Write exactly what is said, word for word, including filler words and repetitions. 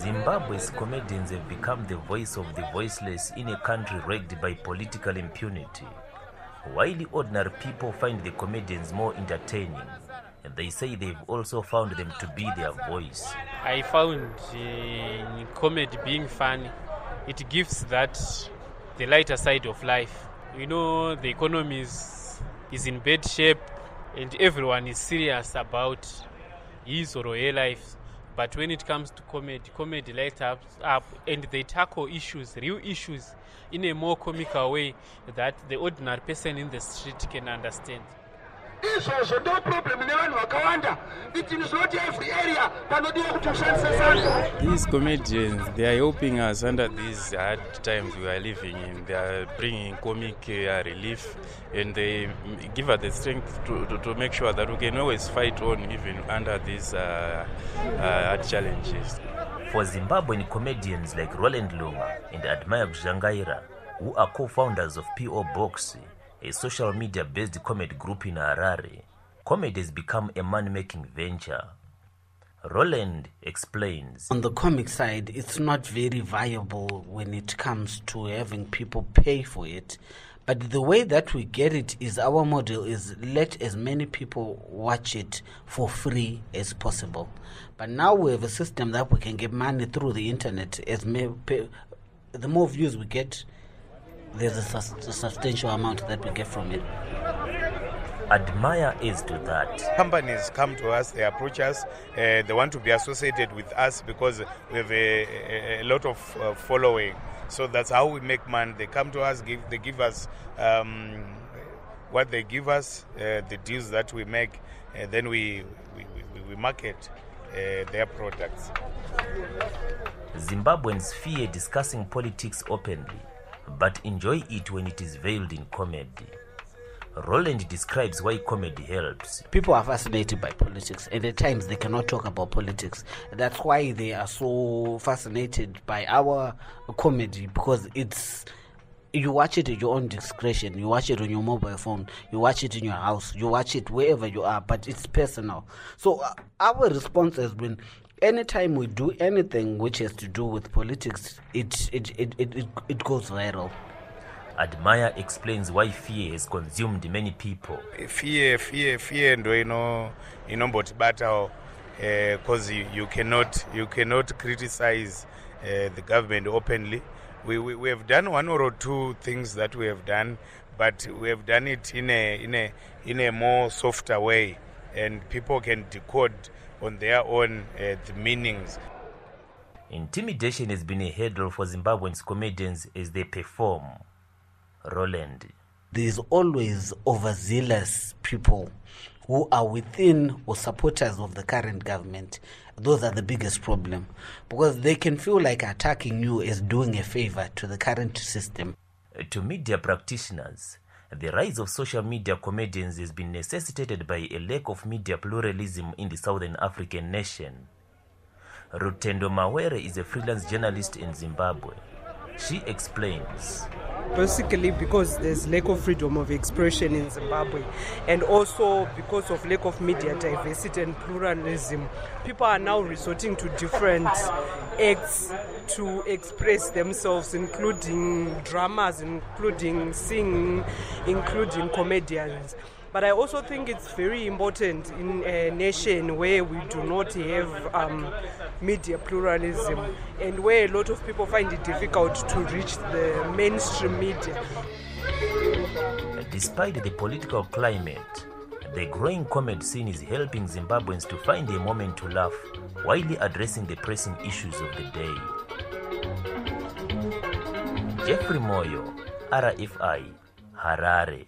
Zimbabwe's comedians have become the voice of the voiceless in a country wrecked by political impunity. While ordinary people find the comedians more entertaining, they say they've also found them to be their voice. I found uh, comedy being funny. It gives that the lighter side of life. You know, the economy is, is in bad shape and everyone is serious about his or her life. But when it comes to comedy, comedy lights up, up and they tackle issues, real issues, in a more comical way that the ordinary person in the street can understand. No problem. It is not every area. These comedians, they are helping us under these hard times we are living in. They are bringing comic uh, relief, and they give us the strength to, to, to make sure that we can always fight on even under these uh, uh, hard challenges. For Zimbabwean comedians like Roland Lunga and Admire Bzhangaira, who are co-founders of P O Box, a social media-based comedy group in Harare, comedy has become a money-making venture. Roland explains. On the comic side, it's not very viable when it comes to having people pay for it. But the way that we get it is our model is let as many people watch it for free as possible. But now we have a system that we can get money through the internet. As may pay, the more views we get, there's a, sus- a substantial amount that we get from it. Admire is to that. Companies come to us, they approach us, uh, they want to be associated with us because we have a, a, a lot of uh, following. So that's how we make money. They come to us, give, they give us um, what they give us, uh, the deals that we make, and then we, we, we, we market uh, their products. Zimbabweans fear discussing politics openly, but enjoy it when it is veiled in comedy. Roland describes why comedy helps. People are fascinated by politics, and at times they cannot talk about politics. That's why they are so fascinated by our comedy, because it's you watch it at your own discretion. You watch it on your mobile phone. You watch it in your house. You watch it wherever you are, but it's personal. So uh, our response has been, anytime we do anything which has to do with politics, it it it it, it, it goes viral. Admire explains why fear has consumed many people. Fear, fear, fear, and you know, you know, but battle, because you, you cannot, you cannot criticize uh, the government openly. We, we we have done one or two things that we have done, but we have done it in a in a in a more softer way, and people can decode on their own uh, the meanings. Intimidation has been a hurdle for Zimbabwean comedians as they perform. Roland. There's always overzealous people who are within or supporters of the current government. Those are the biggest problem, because they can feel like attacking you is doing a favor to the current system. To media practitioners, the rise of social media comedians has been necessitated by a lack of media pluralism in the Southern African nation. Rutendo Mawere is a freelance journalist in Zimbabwe. She explains. Basically because there's lack of freedom of expression in Zimbabwe, and also because of lack of media diversity and pluralism, people are now resorting to different acts to express themselves, including dramas, including singing, including comedians. But I also think it's very important in a nation where we do not have um, media pluralism and where a lot of people find it difficult to reach the mainstream media. Despite the political climate, the growing comedy scene is helping Zimbabweans to find a moment to laugh while addressing the pressing issues of the day. Jeffrey Moyo, R F I, Harare.